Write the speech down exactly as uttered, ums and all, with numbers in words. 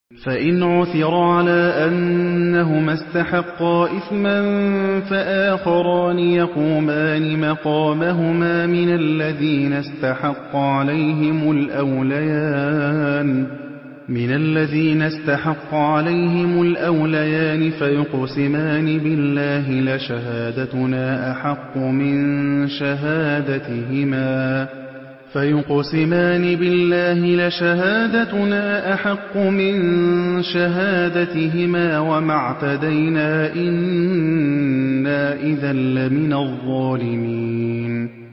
فَإِنْ عُثِرَ عَلَىٰ أَنَّهُمَا اسْتَحَقَّا إِثْمًا فَآخَرَانِ يَقُومَانِ مَقَامَهُمَا مِنَ الَّذِينَ اسْتَحَقَّ عَلَيْهِمُ الْأَوْلَيَانِ فَيُقْسِمَانِ بِاللَّهِ لَشَهَادَتُنَا أَحَقُّ مِن شَهَادَتِهِمَا فيقسمان بالله لشهادتنا أحق من شهادتهما وما اعتدينا إنا إذا لمن الظالمين